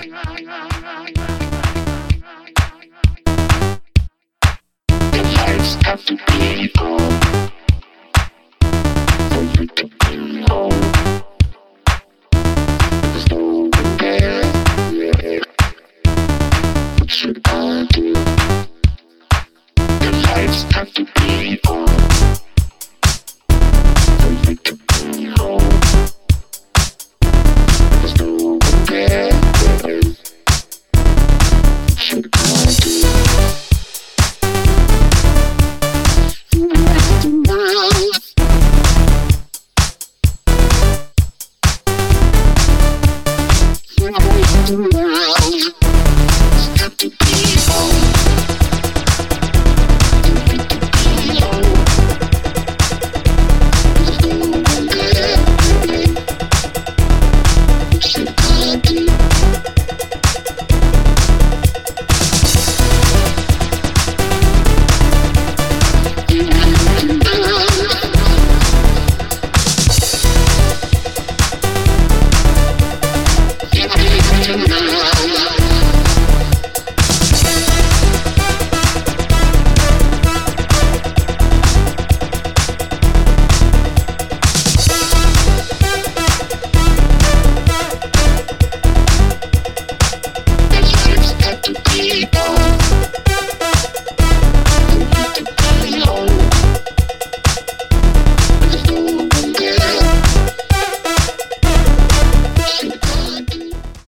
Lights have to be on for you to be home. There's no one there. What should I do? The lights have to be on for you to be home. There's no one there. What should I do? Yeah.